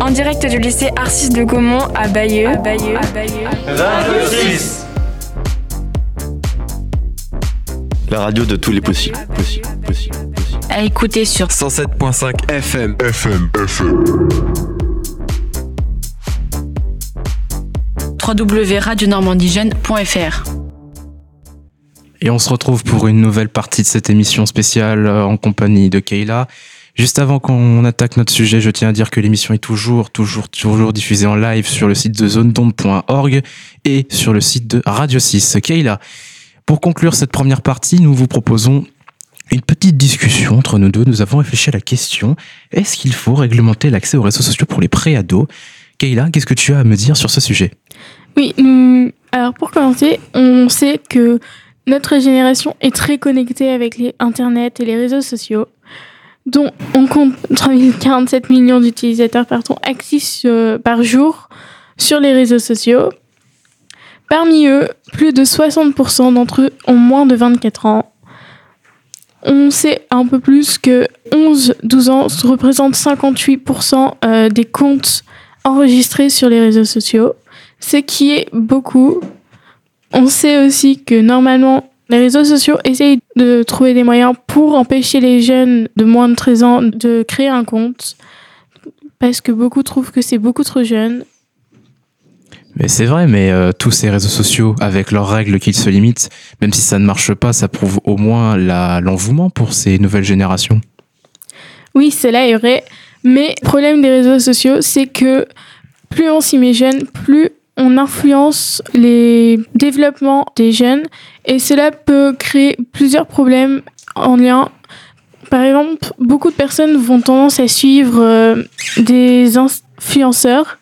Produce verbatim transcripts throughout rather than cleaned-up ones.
En direct du lycée Arcis de Gaumont à Bayeux. À Bayeux. À Bayeux. Radio six. La radio de tous les possibles. Possible, possible, possible. À écouter sur cent sept virgule cinq F M. F M. F M. w w w point radio normandie jeune point f r. Et on se retrouve pour une nouvelle partie de cette émission spéciale en compagnie de Kayla. Juste avant qu'on attaque notre sujet, je tiens à dire que l'émission est toujours, toujours, toujours diffusée en live sur le site de zone d'onde point org et sur le site de Radio six. Kayla, pour conclure cette première partie, nous vous proposons une petite discussion entre nous deux. Nous avons réfléchi à la question, est-ce qu'il faut réglementer l'accès aux réseaux sociaux pour les pré-ados ? Kayla, qu'est-ce que tu as à me dire sur ce sujet ? Oui, nous, alors pour commencer, on sait que notre génération est très connectée avec les Internet et les réseaux sociaux, dont on compte trois virgule quarante-sept millions d'utilisateurs pardon, actifs euh, par jour sur les réseaux sociaux. Parmi eux, plus de soixante pour cent d'entre eux ont moins de vingt-quatre ans. On sait un peu plus que onze à douze ans représentent cinquante-huit pour cent euh, des comptes enregistrés sur les réseaux sociaux, ce qui est beaucoup. On sait aussi que normalement, les réseaux sociaux essayent de trouver des moyens pour empêcher les jeunes de moins de treize ans de créer un compte, parce que beaucoup trouvent que c'est beaucoup trop jeune. Mais c'est vrai, mais euh, tous ces réseaux sociaux, avec leurs règles qu'ils se limitent, même si ça ne marche pas, ça prouve au moins la, l'engouement pour ces nouvelles générations. Oui, cela est vrai, mais le problème des réseaux sociaux, c'est que plus on s'y met jeune, plus on influence les développements des jeunes et cela peut créer plusieurs problèmes en lien. Par exemple, beaucoup de personnes vont tendance à suivre euh, des influenceurs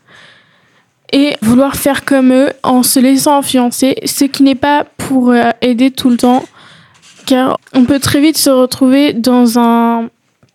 et vouloir faire comme eux en se laissant influencer, ce qui n'est pas pour euh, aider tout le temps, car on peut très vite se retrouver dans un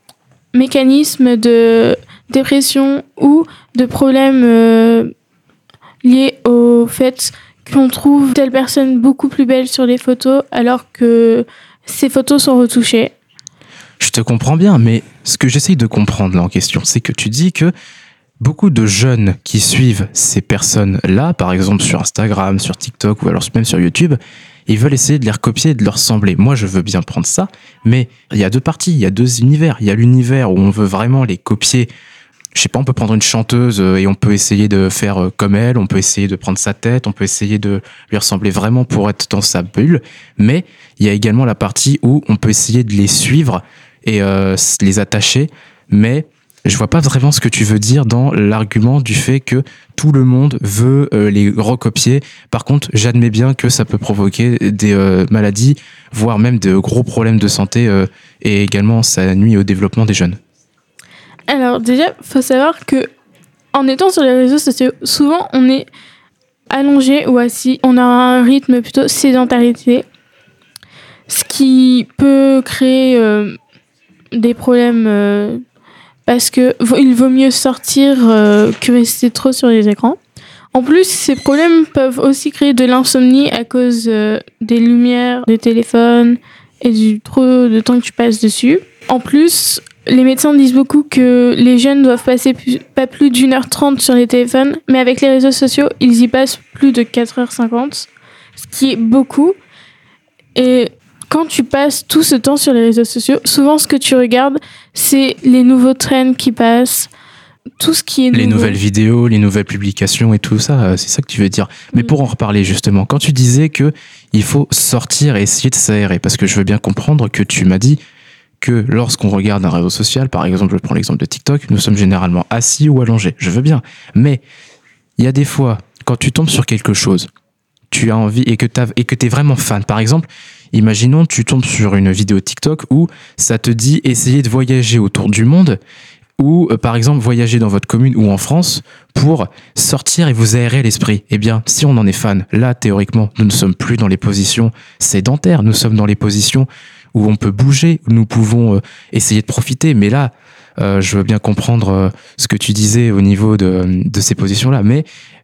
mécanisme de dépression ou de problèmes euh, liés au fait qu'on trouve telle personne beaucoup plus belle sur les photos alors que ces photos sont retouchées. Je te comprends bien, mais ce que j'essaye de comprendre là en question, c'est que tu dis que beaucoup de jeunes qui suivent ces personnes-là, par exemple sur Instagram, sur TikTok ou alors même sur YouTube, ils veulent essayer de les recopier et de leur ressembler. Moi, je veux bien prendre ça, mais il y a deux parties, il y a deux univers. Il y a l'univers où on veut vraiment les copier. Je sais pas, on peut prendre une chanteuse et on peut essayer de faire comme elle, on peut essayer de prendre sa tête, on peut essayer de lui ressembler vraiment pour être dans sa bulle, mais il y a également la partie où on peut essayer de les suivre et euh, les attacher, mais je vois pas vraiment ce que tu veux dire dans l'argument du fait que tout le monde veut euh, les recopier. Par contre, j'admets bien que ça peut provoquer des euh, maladies, voire même de gros problèmes de santé euh, et également ça nuit au développement des jeunes. Alors déjà, il faut savoir que en étant sur les réseaux sociaux, souvent on est allongé ou assis, on a un rythme plutôt sédentarité, ce qui peut créer euh, des problèmes euh, parce que il vaut mieux sortir euh, que rester trop sur les écrans. En plus, ces problèmes peuvent aussi créer de l'insomnie à cause euh, des lumières, des téléphones et du trop de temps que tu passes dessus. En plus, les médecins disent beaucoup que les jeunes doivent passer plus, pas plus d'une heure trente sur les téléphones, mais avec les réseaux sociaux, ils y passent plus de quatre heures cinquante, ce qui est beaucoup. Et quand tu passes tout ce temps sur les réseaux sociaux, souvent ce que tu regardes, c'est les nouveaux trends qui passent, tout ce qui est nouveau. Les nouvelles vidéos, les nouvelles publications et tout ça, c'est ça que tu veux dire. Mais oui. Pour en reparler justement, quand tu disais que il faut sortir et essayer de s'aérer, parce que je veux bien comprendre que tu m'as dit que lorsqu'on regarde un réseau social, par exemple, je prends l'exemple de TikTok, nous sommes généralement assis ou allongés. Je veux bien. Mais il y a des fois, quand tu tombes sur quelque chose, tu as envie et que t'as, et que t'es vraiment fan. Par exemple, imaginons tu tombes sur une vidéo TikTok où ça te dit essayer de voyager autour du monde ou euh, par exemple voyager dans votre commune ou en France pour sortir et vous aérer l'esprit. Eh bien, si on en est fan, là, théoriquement, nous ne sommes plus dans les positions sédentaires, nous sommes dans les positions où on peut bouger, où nous pouvons euh, essayer de profiter. Mais là, euh, je veux bien comprendre euh, ce que tu disais au niveau de, de ces positions-là, mais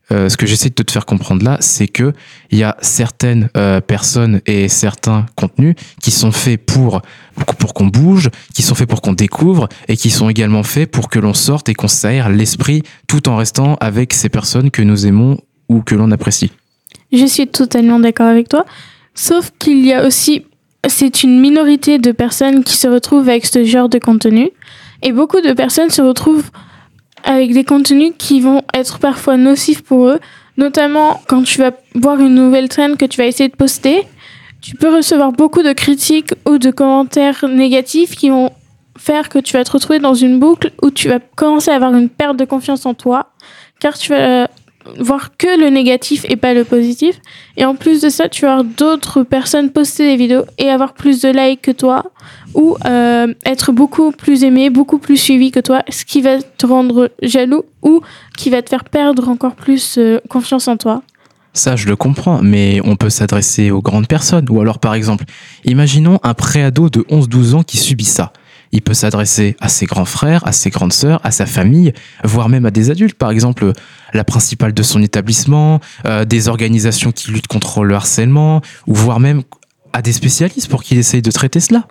euh, ce que j'essaie de te faire comprendre là, c'est que il y a certaines euh, personnes et certains contenus qui sont faits pour pour qu'on bouge, qui sont faits pour qu'on découvre et qui sont également faits pour que l'on sorte et qu'on s'aère l'esprit tout en restant avec ces personnes que nous aimons ou que l'on apprécie. Je suis totalement d'accord avec toi, sauf qu'il y a aussi, c'est une minorité de personnes qui se retrouvent avec ce genre de contenu et beaucoup de personnes se retrouvent avec des contenus qui vont être parfois nocifs pour eux, notamment quand tu vas voir une nouvelle trend que tu vas essayer de poster, tu peux recevoir beaucoup de critiques ou de commentaires négatifs qui vont faire que tu vas te retrouver dans une boucle où tu vas commencer à avoir une perte de confiance en toi, car tu vas voir que le négatif et pas le positif. Et en plus de ça, tu vas avoir d'autres personnes poster des vidéos et avoir plus de likes que toi, ou euh, être beaucoup plus aimé, beaucoup plus suivi que toi, ce qui va te rendre jaloux ou qui va te faire perdre encore plus euh, confiance en toi. Ça, je le comprends, mais on peut s'adresser aux grandes personnes. Ou alors, par exemple, imaginons un préado de onze douze ans qui subit ça. Il peut s'adresser à ses grands frères, à ses grandes sœurs, à sa famille, voire même à des adultes. Par exemple, la principale de son établissement, euh, des organisations qui luttent contre le harcèlement, ou voire même à des spécialistes pour qu'ils essayent de traiter cela.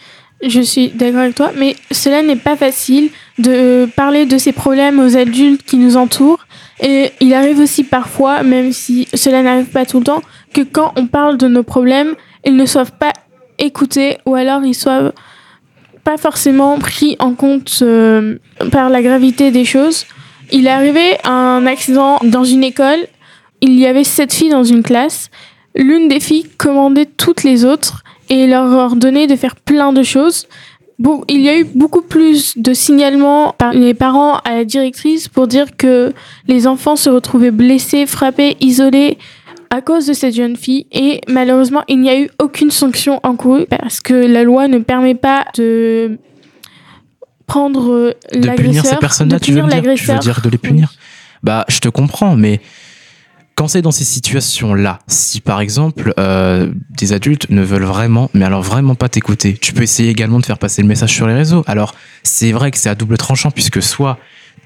Je suis d'accord avec toi, mais cela n'est pas facile de parler de ces problèmes aux adultes qui nous entourent. Et il arrive aussi parfois, même si cela n'arrive pas tout le temps, que quand on parle de nos problèmes, ils ne soient pas écoutés ou alors ils soient pas forcément pris en compte euh, par la gravité des choses. Il est arrivé un accident dans une école. Il y avait sept filles dans une classe. L'une des filles commandait toutes les autres et leur ordonnait de faire plein de choses. Bon, il y a eu beaucoup plus de signalements par les parents à la directrice pour dire que les enfants se retrouvaient blessés, frappés, isolés à cause de cette jeune fille. Et malheureusement, il n'y a eu aucune sanction encourue parce que la loi ne permet pas de prendre de l'agresseur. punir ces personnes-là, tu veux me dire, tu veux dire de les punir. Oui. Bah, je te comprends, mais quand c'est dans ces situations-là, si par exemple euh, des adultes ne veulent vraiment, mais alors vraiment pas t'écouter, tu peux essayer également de faire passer le message sur les réseaux. Alors c'est vrai que c'est à double tranchant puisque soit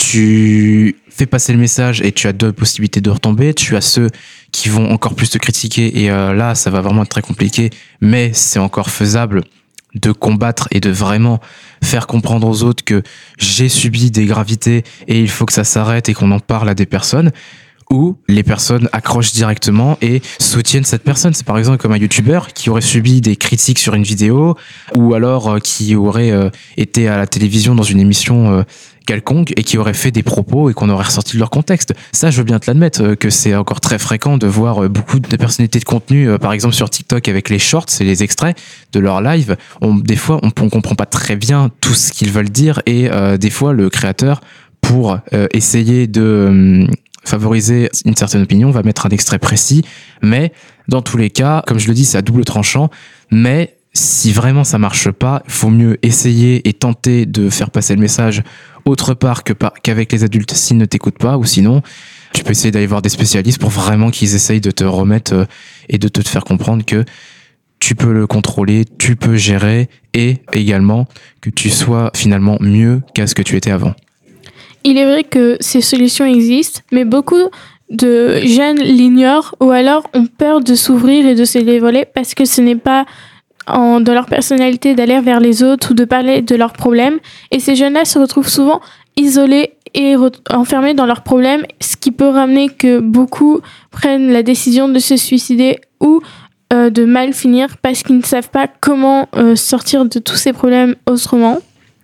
tu fais passer le message et tu as deux possibilités de retomber, tu as ceux qui vont encore plus te critiquer et euh, là ça va vraiment être très compliqué, mais c'est encore faisable de combattre et de vraiment faire comprendre aux autres que j'ai subi des gravités et il faut que ça s'arrête et qu'on en parle à des personnes. Où les personnes accrochent directement et soutiennent cette personne. C'est par exemple comme un youtubeur qui aurait subi des critiques sur une vidéo ou alors euh, qui aurait euh, été à la télévision dans une émission euh, quelconque et qui aurait fait des propos et qu'on aurait ressorti de leur contexte. Ça, je veux bien te l'admettre, euh, que c'est encore très fréquent de voir euh, beaucoup de personnalités de contenu, euh, par exemple sur TikTok avec les shorts, c'est les extraits de leur live. On, des fois, on ne comprend pas très bien tout ce qu'ils veulent dire et euh, des fois, le créateur, pour euh, essayer de... Euh, favoriser une certaine opinion, va mettre un extrait précis, mais dans tous les cas, comme je le dis, c'est à double tranchant, mais si vraiment ça marche pas, il faut mieux essayer et tenter de faire passer le message autre part que par, qu'avec les adultes s'ils ne t'écoutent pas, ou sinon, tu peux essayer d'aller voir des spécialistes pour vraiment qu'ils essayent de te remettre euh, et de te faire comprendre que tu peux le contrôler, tu peux gérer, et également que tu sois finalement mieux qu'à ce que tu étais avant. Il est vrai que ces solutions existent, mais beaucoup de jeunes l'ignorent ou alors ont peur de s'ouvrir et de se dévoiler parce que ce n'est pas en, dans leur personnalité d'aller vers les autres ou de parler de leurs problèmes. Et ces jeunes-là se retrouvent souvent isolés et re- enfermés dans leurs problèmes, ce qui peut ramener que beaucoup prennent la décision de se suicider ou euh, de mal finir parce qu'ils ne savent pas comment euh, sortir de tous ces problèmes autrement.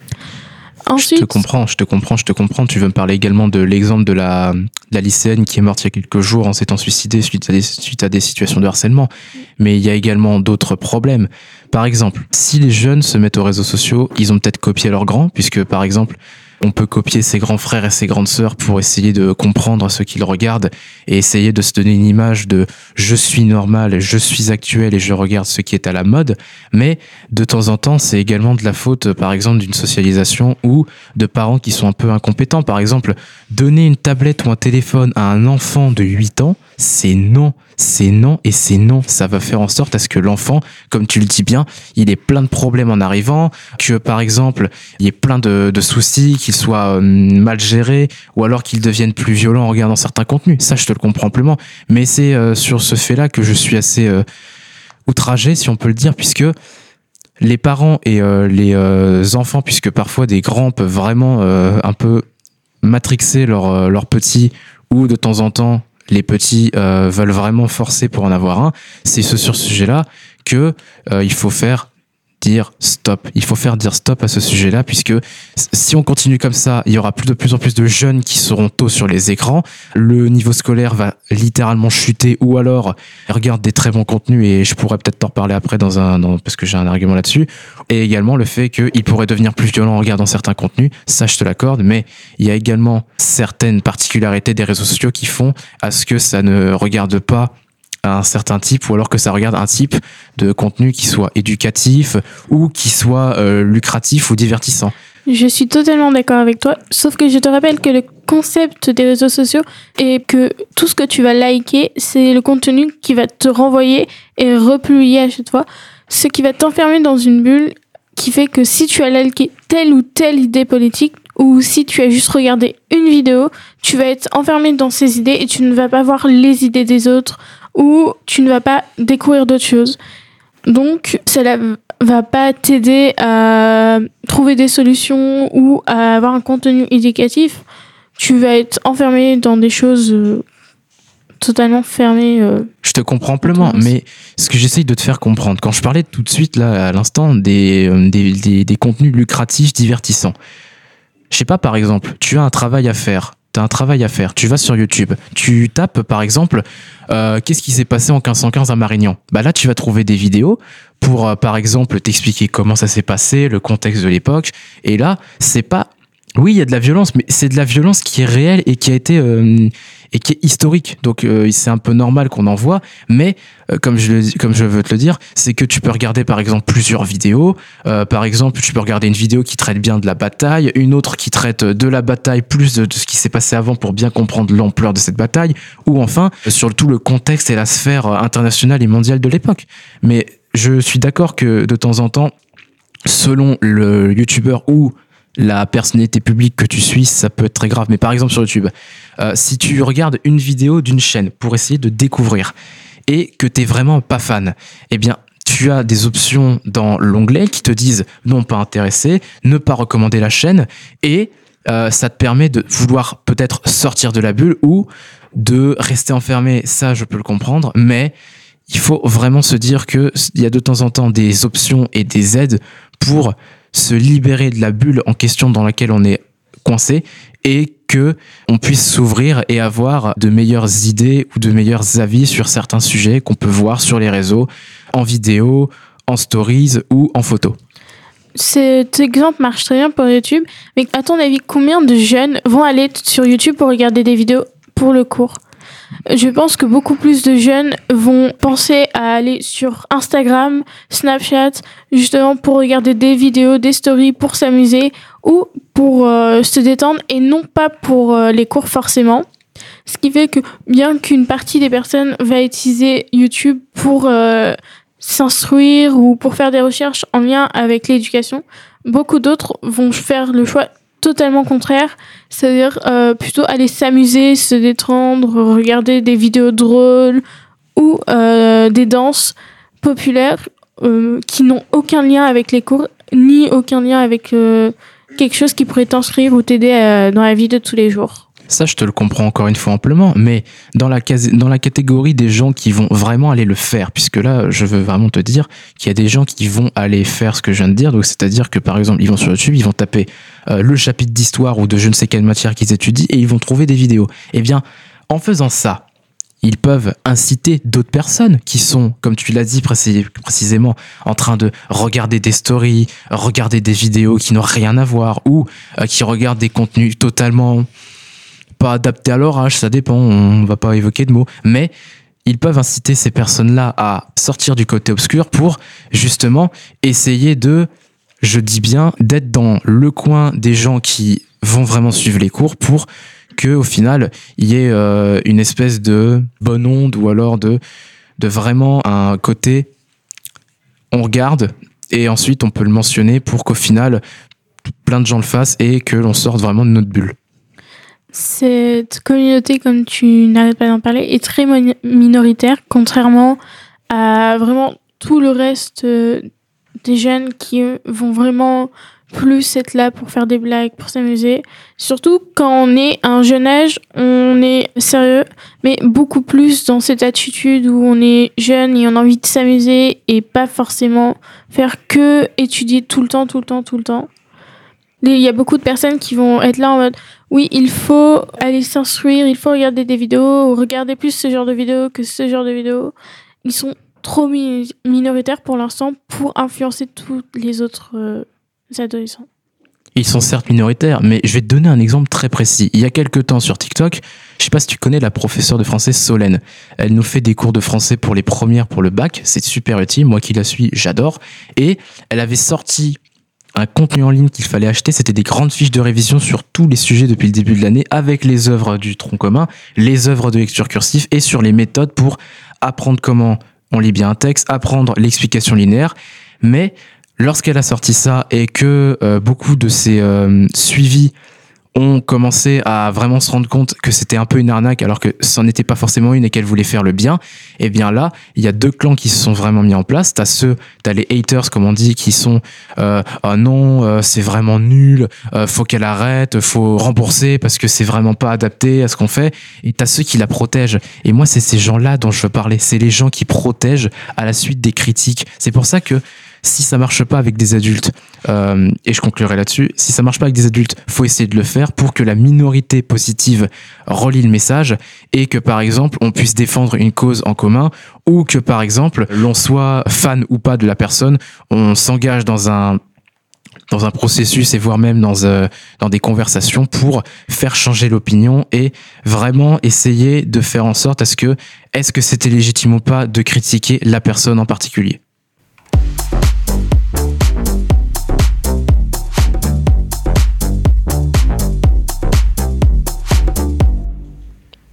Ensuite, je te comprends, je te comprends, je te comprends. Tu veux me parler également de l'exemple de la, de la lycéenne qui est morte il y a quelques jours en s'étant suicidée suite à des, suite à des situations de harcèlement. Mais il y a également d'autres problèmes. Par exemple, si les jeunes se mettent aux réseaux sociaux, ils ont peut-être copié leurs grands, puisque par exemple, on peut copier ses grands frères et ses grandes sœurs pour essayer de comprendre ce qu'ils regardent et essayer de se donner une image de je suis normal, je suis actuel et je regarde ce qui est à la mode. Mais de temps en temps, c'est également de la faute, par exemple, d'une socialisation ou de parents qui sont un peu incompétents. Par exemple, donner une tablette ou un téléphone à un enfant de huit ans, c'est non, c'est non et c'est non. Ça va faire en sorte à ce que l'enfant, comme tu le dis bien, il ait plein de problèmes en arrivant, que par exemple, il y ait plein de, de soucis, qu'il soit euh, mal géré, ou alors qu'il devienne plus violent en regardant certains contenus. Ça, je te le comprends amplement. Mais c'est euh, sur ce fait-là que je suis assez euh, outragé, si on peut le dire, puisque les parents et euh, les euh, enfants, puisque parfois des grands peuvent vraiment euh, un peu matrixer leurs euh, leurs petits, ou de temps en temps les petits euh, veulent vraiment forcer pour en avoir un, c'est ce, sur ce sujet-là que euh, il faut faire dire stop. Il faut faire dire stop à ce sujet-là, puisque si on continue comme ça, il y aura plus de plus en plus de jeunes qui seront tôt sur les écrans. Le niveau scolaire va littéralement chuter, ou alors ils regardent des très bons contenus, et je pourrais peut-être t'en reparler après dans un, dans, parce que j'ai un argument là-dessus. Et également le fait qu'ils pourraient devenir plus violents en regardant certains contenus. Ça, je te l'accorde, mais il y a également certaines particularités des réseaux sociaux qui font à ce que ça ne regarde pas un certain type, ou alors que ça regarde un type de contenu qui soit éducatif ou qui soit euh, lucratif ou divertissant. Je suis totalement d'accord avec toi, sauf que je te rappelle que le concept des réseaux sociaux est que tout ce que tu vas liker, c'est le contenu qui va te renvoyer et republier à chaque fois, ce qui va t'enfermer dans une bulle qui fait que si tu as liké telle ou telle idée politique, ou si tu as juste regardé une vidéo, tu vas être enfermé dans ces idées et tu ne vas pas voir les idées des autres, ou tu ne vas pas découvrir d'autres choses. Donc, cela va pas t'aider à trouver des solutions ou à avoir un contenu éducatif. Tu vas être enfermé dans des choses euh, totalement fermées. Euh, je te comprends amplement, mais ce que j'essaye de te faire comprendre, quand je parlais tout de suite, là, à l'instant, des, euh, des, des, des contenus lucratifs, divertissants. Je sais pas, par exemple, tu as un travail à faire. T'as un travail à faire. Tu vas sur YouTube. Tu tapes, par exemple, euh, qu'est-ce qui s'est passé en quinze cent quinze à Marignan. Bah là, tu vas trouver des vidéos pour, euh, par exemple, t'expliquer comment ça s'est passé, le contexte de l'époque. Et là, c'est pas... Oui, il y a de la violence, mais c'est de la violence qui est réelle et qui a été... Euh, et qui est historique. Donc, euh, c'est un peu normal qu'on en voit. Mais, euh, comme, je le, comme je veux te le dire, c'est que tu peux regarder, par exemple, plusieurs vidéos. Euh, par exemple, tu peux regarder une vidéo qui traite bien de la bataille, une autre qui traite de la bataille, plus de, de ce qui s'est passé avant pour bien comprendre l'ampleur de cette bataille. Ou enfin, sur tout le contexte et la sphère internationale et mondiale de l'époque. Mais je suis d'accord que, de temps en temps, selon le youtubeur ou la personnalité publique que tu suis, ça peut être très grave. Mais par exemple sur YouTube, euh, si tu regardes une vidéo d'une chaîne pour essayer de découvrir et que t'es vraiment pas fan, eh bien tu as des options dans l'onglet qui te disent non pas intéressé, ne pas recommander la chaîne, et euh, ça te permet de vouloir peut-être sortir de la bulle ou de rester enfermé. Ça, je peux le comprendre, mais il faut vraiment se dire que il y a de temps en temps des options et des aides pour se libérer de la bulle en question dans laquelle on est coincé, et que on puisse s'ouvrir et avoir de meilleures idées ou de meilleurs avis sur certains sujets qu'on peut voir sur les réseaux, en vidéo, en stories ou en photo. Cet exemple marche très bien pour YouTube, mais à ton avis, combien de jeunes vont aller sur YouTube pour regarder des vidéos pour le cours ? Je pense que beaucoup plus de jeunes vont penser à aller sur Instagram, Snapchat, justement pour regarder des vidéos, des stories, pour s'amuser ou pour euh, se détendre, et non pas pour euh, les cours forcément. Ce qui fait que bien qu'une partie des personnes va utiliser YouTube pour euh, s'instruire ou pour faire des recherches en lien avec l'éducation, beaucoup d'autres vont faire le choix totalement contraire, c'est-à-dire euh, plutôt aller s'amuser, se détendre, regarder des vidéos drôles ou euh, des danses populaires euh, qui n'ont aucun lien avec les cours, ni aucun lien avec euh, quelque chose qui pourrait t'inscrire ou t'aider euh, dans la vie de tous les jours. Ça, je te le comprends encore une fois amplement, mais dans la, case- dans la catégorie des gens qui vont vraiment aller le faire, puisque là, je veux vraiment te dire qu'il y a des gens qui vont aller faire ce que je viens de dire, donc c'est-à-dire que, par exemple, ils vont sur YouTube, ils vont taper euh, le chapitre d'histoire ou de je ne sais quelle matière qu'ils étudient, et ils vont trouver des vidéos. Eh bien, en faisant ça, ils peuvent inciter d'autres personnes qui sont, comme tu l'as dit précis- précisément, en train de regarder des stories, regarder des vidéos qui n'ont rien à voir, ou euh, qui regardent des contenus totalement pas adaptés à leur âge, ça dépend, on va pas évoquer de mots, mais ils peuvent inciter ces personnes-là à sortir du côté obscur pour justement essayer de, je dis bien, d'être dans le coin des gens qui vont vraiment suivre les cours, pour que au final il y ait euh, une espèce de bonne onde ou alors de de vraiment un côté on regarde et ensuite on peut le mentionner pour qu'au final plein de gens le fassent et que l'on sorte vraiment de notre bulle. Cette communauté, comme tu n'arrêtes pas d'en parler, est très mon- minoritaire, contrairement à vraiment tout le reste euh, des jeunes qui euh, vont vraiment plus être là pour faire des blagues, pour s'amuser. Surtout quand on est à un jeune âge, on est sérieux, mais beaucoup plus dans cette attitude où on est jeune et on a envie de s'amuser et pas forcément faire que étudier tout le temps, tout le temps, tout le temps. Il y a beaucoup de personnes qui vont être là en mode oui, il faut aller s'instruire, il faut regarder des vidéos, regarder plus ce genre de vidéos que ce genre de vidéos. Ils sont trop mi- minoritaires pour l'instant pour influencer tous les autres euh, adolescents. Ils sont certes minoritaires, mais je vais te donner un exemple très précis. Il y a quelques temps sur TikTok, je sais pas si tu connais la professeure de français Solène. Elle nous fait des cours de français pour les premières, pour le bac. C'est super utile. Moi qui la suis, j'adore. Et elle avait sorti un contenu en ligne qu'il fallait acheter. C'était des grandes fiches de révision sur tous les sujets depuis le début de l'année, avec les œuvres du tronc commun, les œuvres de lecture cursive et sur les méthodes pour apprendre comment on lit bien un texte, apprendre l'explication linéaire. Mais lorsqu'elle a sorti ça et que euh, beaucoup de ses euh, suivis ont commencé à vraiment se rendre compte que c'était un peu une arnaque alors que c'en était pas forcément une et qu'elle voulait faire le bien, et bien là, il y a deux clans qui se sont vraiment mis en place. T'as ceux, t'as les haters comme on dit, qui sont euh, oh non, euh, c'est vraiment nul, euh, faut qu'elle arrête, faut rembourser parce que c'est vraiment pas adapté à ce qu'on fait. Et t'as ceux qui la protègent. Et moi, c'est ces gens-là dont je veux parler. C'est les gens qui protègent à la suite des critiques. C'est pour ça que si ça marche pas avec des adultes, euh, et je conclurai là-dessus, si ça marche pas avec des adultes, faut essayer de le faire pour que la minorité positive relie le message et que par exemple on puisse défendre une cause en commun ou que par exemple l'on soit fan ou pas de la personne, on s'engage dans un dans un processus et voire même dans, euh, dans des conversations pour faire changer l'opinion et vraiment essayer de faire en sorte à ce que est-ce que c'était légitime ou pas de critiquer la personne en particulier.